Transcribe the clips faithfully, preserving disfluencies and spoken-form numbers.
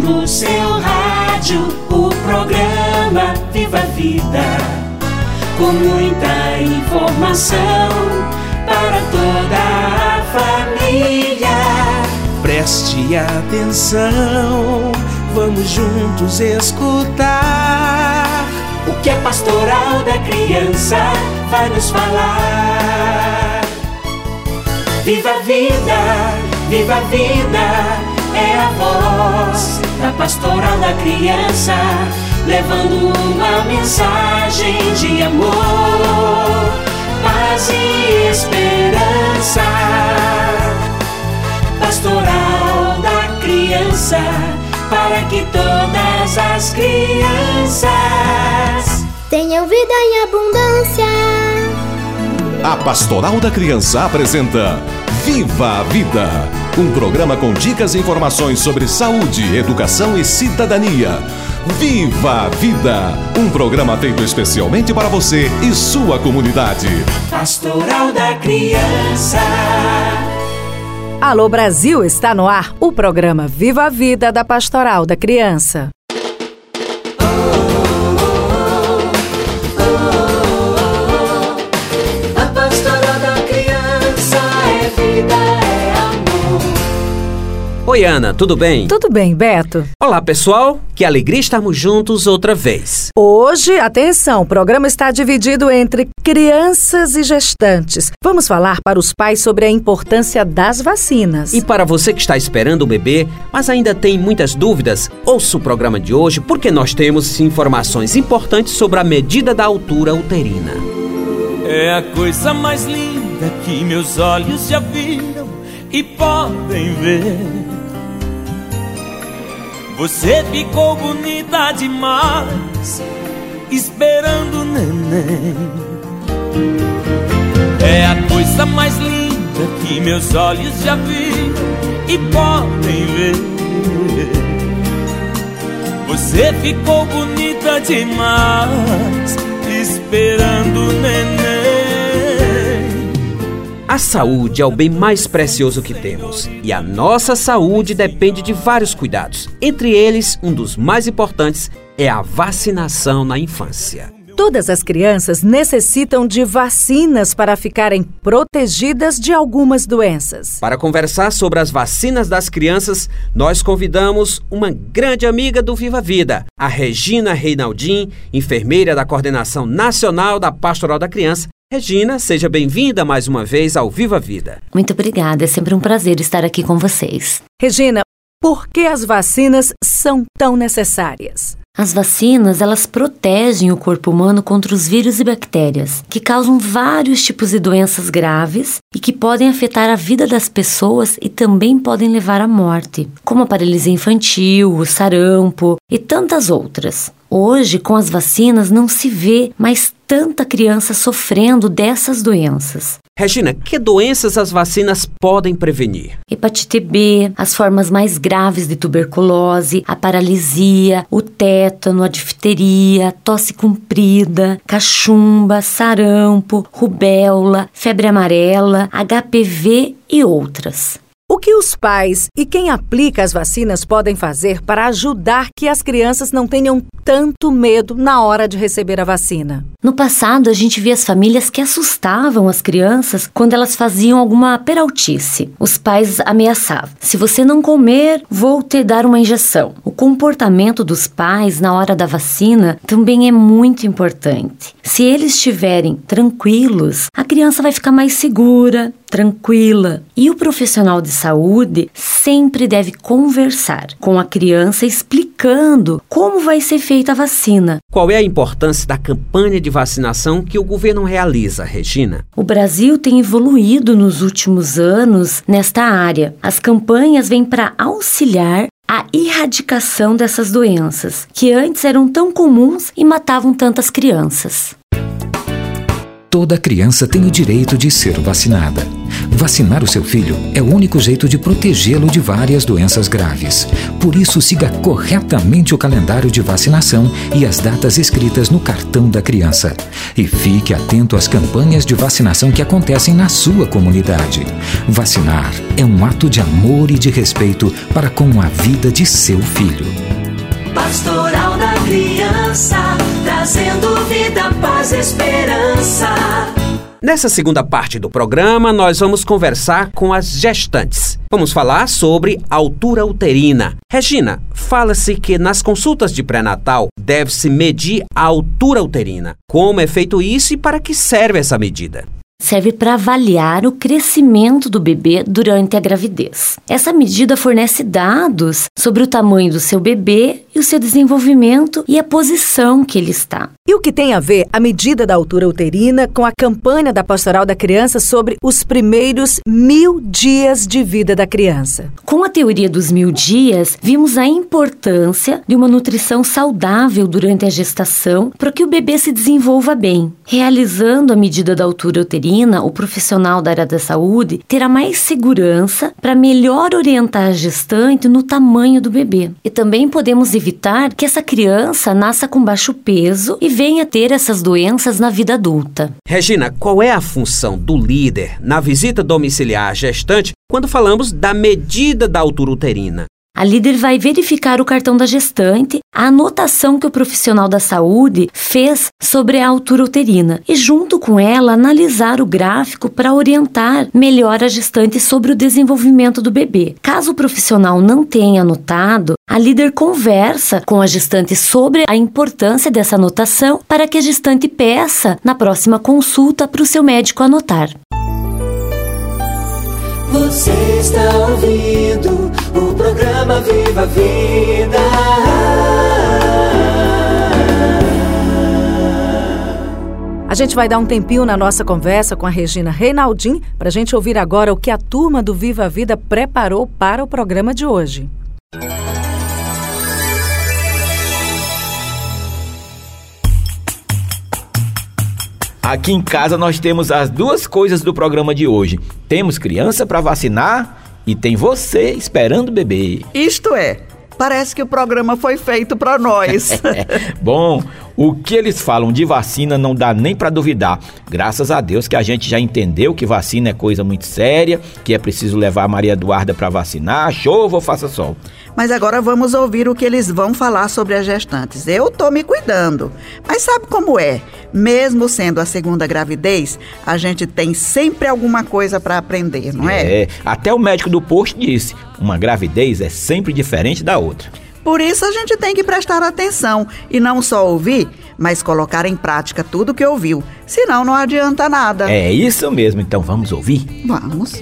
no seu rádio o programa Viva a Vida, com muita informação para toda a família. Preste atenção, vamos juntos escutar o que a Pastoral da Criança vai nos falar. Viva a vida, viva a vida, é a voz da Pastoral da Criança, levando uma mensagem de amor, paz e esperança. Pastoral da Criança, para que todas as crianças tenham vida em abundância. A Pastoral da Criança apresenta Viva a Vida, um programa com dicas e informações sobre saúde, educação e cidadania. Viva a Vida, um programa feito especialmente para você e sua comunidade. Pastoral da Criança. Alô Brasil, está no ar o programa Viva a Vida da Pastoral da Criança. Oi, Ana, tudo bem? Tudo bem, Beto? Olá, pessoal. Que alegria estarmos juntos outra vez. Hoje, atenção, o programa está dividido entre crianças e gestantes. Vamos falar para os pais sobre a importância das vacinas. E para você que está esperando o bebê, mas ainda tem muitas dúvidas, ouça o programa de hoje porque nós temos informações importantes sobre a medida da altura uterina. É a coisa mais linda que meus olhos já viram e podem ver. Você ficou bonita demais, esperando o neném. É a coisa mais linda que meus olhos já viram e podem ver. Você ficou bonita demais, esperando o neném. A saúde é o bem mais precioso que temos e a nossa saúde depende de vários cuidados. Entre eles, um dos mais importantes é a vacinação na infância. Todas as crianças necessitam de vacinas para ficarem protegidas de algumas doenças. Para conversar sobre as vacinas das crianças, nós convidamos uma grande amiga do Viva a Vida, a Regina Reinaldin, enfermeira da Coordenação Nacional da Pastoral da Criança. Regina, seja bem-vinda mais uma vez ao Viva a Vida. Muito obrigada, é sempre um prazer estar aqui com vocês. Regina, por que as vacinas são tão necessárias? As vacinas, elas protegem o corpo humano contra os vírus e bactérias, que causam vários tipos de doenças graves e que podem afetar a vida das pessoas e também podem levar à morte, como a paralisia infantil, o sarampo e tantas outras. Hoje, com as vacinas, não se vê mais tanta criança sofrendo dessas doenças. Regina, que doenças as vacinas podem prevenir? Hepatite B, as formas mais graves de tuberculose, a paralisia, o tétano, a difteria, tosse comprida, cachumba, sarampo, rubéola, febre amarela, H P V e outras. O que os pais e quem aplica as vacinas podem fazer para ajudar que as crianças não tenham tanto medo na hora de receber a vacina? No passado, a gente via as famílias que assustavam as crianças quando elas faziam alguma peraltice. Os pais ameaçavam: se você não comer, vou te dar uma injeção. O comportamento dos pais na hora da vacina também é muito importante. Se eles estiverem tranquilos, a criança vai ficar mais segura, tranquila. E o profissional de saúde sempre deve conversar com a criança explicando como vai ser feita a vacina. Qual é a importância da campanha de vacinação que o governo realiza, Regina? O Brasil tem evoluído nos últimos anos nesta área. As campanhas vêm para auxiliar a erradicação dessas doenças, que antes eram tão comuns e matavam tantas crianças. Toda criança tem o direito de ser vacinada. Vacinar o seu filho é o único jeito de protegê-lo de várias doenças graves. Por isso, siga corretamente o calendário de vacinação e as datas escritas no cartão da criança. E fique atento às campanhas de vacinação que acontecem na sua comunidade. Vacinar é um ato de amor e de respeito para com a vida de seu filho. Pastoral da Criança, trazendo vida, paz e esperança. Nessa segunda parte do programa, nós vamos conversar com as gestantes. Vamos falar sobre altura uterina. Regina, fala-se que nas consultas de pré-natal deve-se medir a altura uterina. Como é feito isso e para que serve essa medida? Serve para avaliar o crescimento do bebê durante a gravidez. Essa medida fornece dados sobre o tamanho do seu bebê e o seu desenvolvimento e a posição que ele está. E o que tem a ver a medida da altura uterina com a campanha da Pastoral da Criança sobre os primeiros mil dias de vida da criança? Com a teoria dos mil dias, vimos a importância de uma nutrição saudável durante a gestação para que o bebê se desenvolva bem. Realizando a medida da altura uterina, o profissional da área da saúde terá mais segurança para melhor orientar a gestante no tamanho do bebê. E também podemos evitar que essa criança nasça com baixo peso e venha ter essas doenças na vida adulta. Regina, qual é a função do líder na visita domiciliar à gestante quando falamos da medida da altura uterina? A líder vai verificar o cartão da gestante, a anotação que o profissional da saúde fez sobre a altura uterina e, junto com ela, analisar o gráfico para orientar melhor a gestante sobre o desenvolvimento do bebê. Caso o profissional não tenha anotado, a líder conversa com a gestante sobre a importância dessa anotação para que a gestante peça na próxima consulta para o seu médico anotar. Você está ouvindo o programa Viva a Vida. A gente vai dar um tempinho na nossa conversa com a Regina Reinaldin para a gente ouvir agora o que a turma do Viva a Vida preparou para o programa de hoje. Aqui em casa nós temos as duas coisas do programa de hoje. Temos criança para vacinar e tem você esperando o bebê. Isto é, parece que o programa foi feito para nós. Bom, o que eles falam de vacina não dá nem para duvidar. Graças a Deus que a gente já entendeu que vacina é coisa muito séria, que é preciso levar a Maria Eduarda para vacinar, chova ou faça sol. Mas agora vamos ouvir o que eles vão falar sobre as gestantes. Eu tô me cuidando, mas sabe como é? Mesmo sendo a segunda gravidez, a gente tem sempre alguma coisa para aprender, não é? É, até o médico do posto disse, uma gravidez é sempre diferente da outra. Por isso a gente tem que prestar atenção e não só ouvir, mas colocar em prática tudo que ouviu, senão não adianta nada. É isso mesmo, então vamos ouvir? Vamos.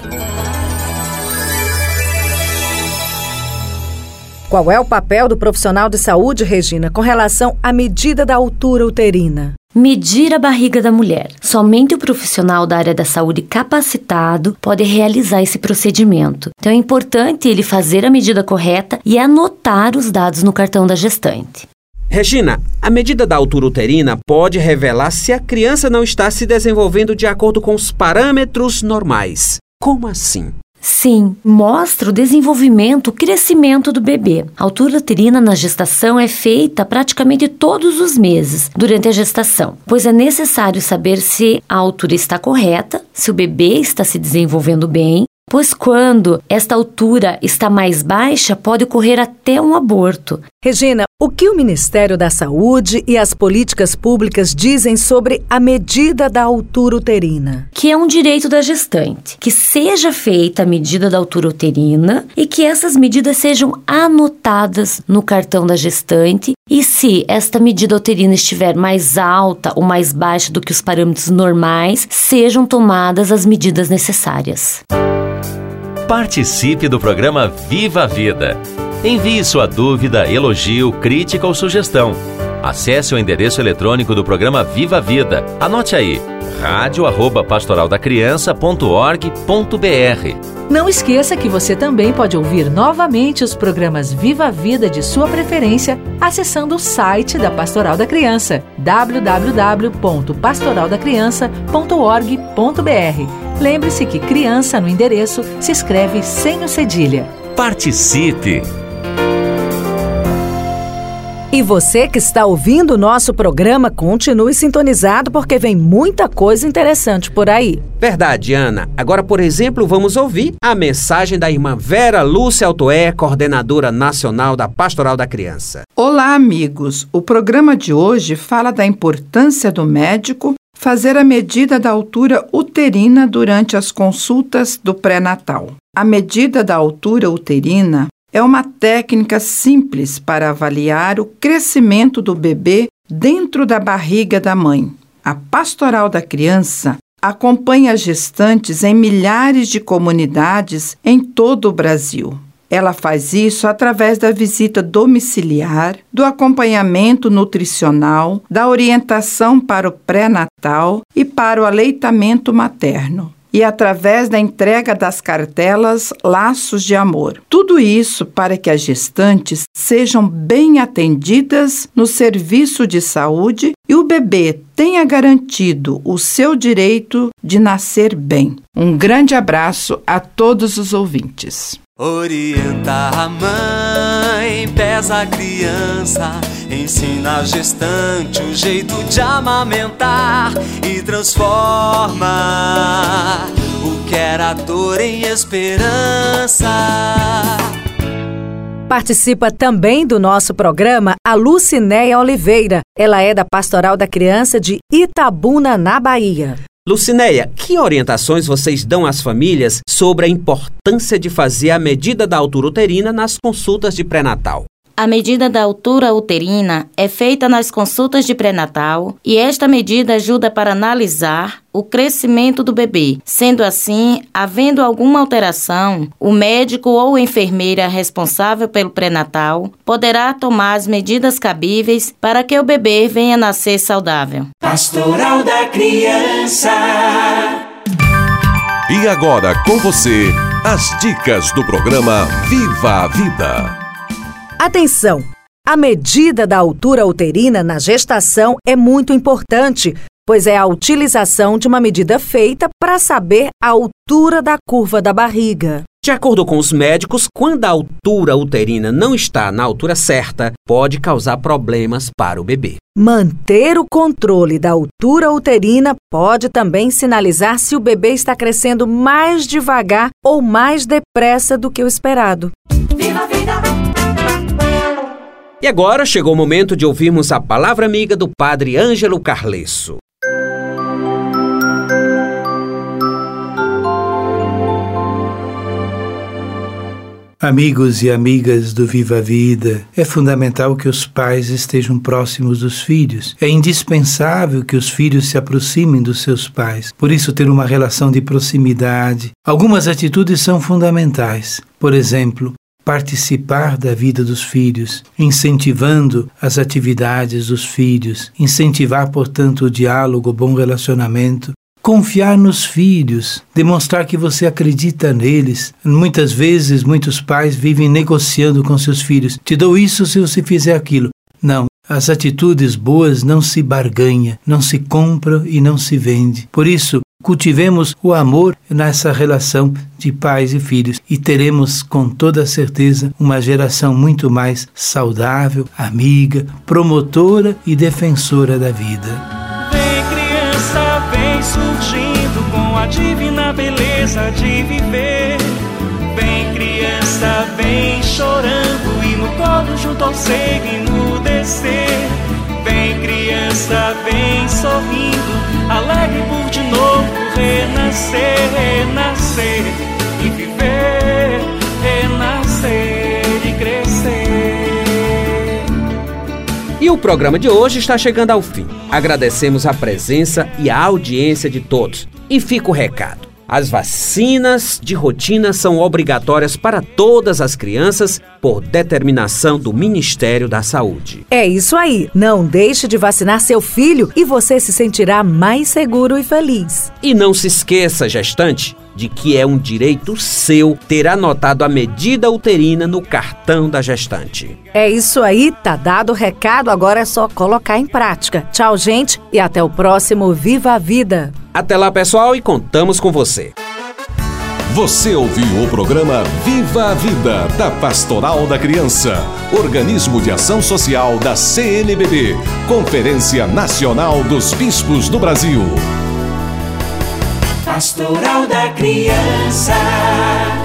Qual é o papel do profissional de saúde, Regina, com relação à medida da altura uterina? Medir a barriga da mulher. Somente o profissional da área da saúde capacitado pode realizar esse procedimento. Então é importante ele fazer a medida correta e anotar os dados no cartão da gestante. Regina, a medida da altura uterina pode revelar se a criança não está se desenvolvendo de acordo com os parâmetros normais. Como assim? Sim, mostra o desenvolvimento, o crescimento do bebê. A altura uterina na gestação é feita praticamente todos os meses durante a gestação, pois é necessário saber se a altura está correta, se o bebê está se desenvolvendo bem, pois quando esta altura está mais baixa, pode ocorrer até um aborto. Regina, o que o Ministério da Saúde e as políticas públicas dizem sobre a medida da altura uterina? Que é um direito da gestante, que seja feita a medida da altura uterina e que essas medidas sejam anotadas no cartão da gestante e se esta medida uterina estiver mais alta ou mais baixa do que os parâmetros normais, sejam tomadas as medidas necessárias. Participe do programa Viva a Vida. Envie sua dúvida, elogio, crítica ou sugestão. Acesse o endereço eletrônico do programa Viva a Vida. Anote aí, rádio arroba pastoral da criança ponto org ponto br. Não esqueça que você também pode ouvir novamente os programas Viva a Vida de sua preferência acessando o site da Pastoral da Criança, w w w ponto pastoral da criança ponto org ponto br. Lembre-se que criança no endereço se escreve sem o cedilha. Participe! E você que está ouvindo o nosso programa, continue sintonizado porque vem muita coisa interessante por aí. Verdade, Ana. Agora, por exemplo, vamos ouvir a mensagem da irmã Vera Lúcia Altoé, coordenadora nacional da Pastoral da Criança. Olá, amigos. O programa de hoje fala da importância do médico fazer a medida da altura uterina durante as consultas do pré-natal. A medida da altura uterina é uma técnica simples para avaliar o crescimento do bebê dentro da barriga da mãe. A Pastoral da Criança acompanha gestantes em milhares de comunidades em todo o Brasil. Ela faz isso através da visita domiciliar, do acompanhamento nutricional, da orientação para o pré-natal e para o aleitamento materno, e através da entrega das cartelas Laços de Amor. Tudo isso para que as gestantes sejam bem atendidas no serviço de saúde e o bebê tenha garantido o seu direito de nascer bem. Um grande abraço a todos os ouvintes. Orienta a mãe, pesa a criança, ensina a gestante o jeito de amamentar e transforma o que era dor em esperança. Participa também do nosso programa a Lucinéia Oliveira. Ela é da Pastoral da Criança de Itabuna, na Bahia. Lucinéia, que orientações vocês dão às famílias sobre a importância de fazer a medida da altura uterina nas consultas de pré-natal? A medida da altura uterina é feita nas consultas de pré-natal e esta medida ajuda para analisar o crescimento do bebê. Sendo assim, havendo alguma alteração, o médico ou enfermeira responsável pelo pré-natal poderá tomar as medidas cabíveis para que o bebê venha nascer saudável. Pastoral da Criança. E agora com você, as dicas do programa Viva a Vida. Atenção! A medida da altura uterina na gestação é muito importante, pois é a utilização de uma medida feita para saber a altura da curva da barriga. De acordo com os médicos, quando a altura uterina não está na altura certa, pode causar problemas para o bebê. Manter o controle da altura uterina pode também sinalizar se o bebê está crescendo mais devagar ou mais depressa do que o esperado. Viva a vida! E agora chegou o momento de ouvirmos a palavra amiga do Padre Ângelo Carlesso. Amigos e amigas do Viva a Vida, é fundamental que os pais estejam próximos dos filhos. É indispensável que os filhos se aproximem dos seus pais. Por isso, ter uma relação de proximidade. Algumas atitudes são fundamentais. Por exemplo, participar da vida dos filhos, incentivando as atividades dos filhos, incentivar, portanto, o diálogo, o bom relacionamento, confiar nos filhos, demonstrar que você acredita neles. Muitas vezes, muitos pais vivem negociando com seus filhos. Te dou isso se você fizer aquilo. Não. As atitudes boas não se barganha, não se compra e não se vende. Por isso, cultivemos o amor nessa relação de pais e filhos e teremos com toda certeza uma geração muito mais saudável, amiga, promotora e defensora da vida. Vem criança, vem surgindo com a divina beleza de viver. Vem criança, vem chorando e no colo junto ao seio emudecer. Vem criança, vem sorrindo, alegre por de novo renascer, renascer e viver, renascer e crescer. E o programa de hoje está chegando ao fim. Agradecemos a presença e a audiência de todos. E fica o recado. As vacinas de rotina são obrigatórias para todas as crianças por determinação do Ministério da Saúde. É isso aí. Não deixe de vacinar seu filho e você se sentirá mais seguro e feliz. E não se esqueça, gestante, de que é um direito seu ter anotado a medida uterina no cartão da gestante. É isso aí, tá dado o recado, agora é só colocar em prática. Tchau, gente, e até o próximo Viva a Vida. Até lá, pessoal, e contamos com você. Você ouviu o programa Viva a Vida, da Pastoral da Criança, organismo de ação social da C N B B, Conferência Nacional dos Bispos do Brasil. Pastoral da Criança.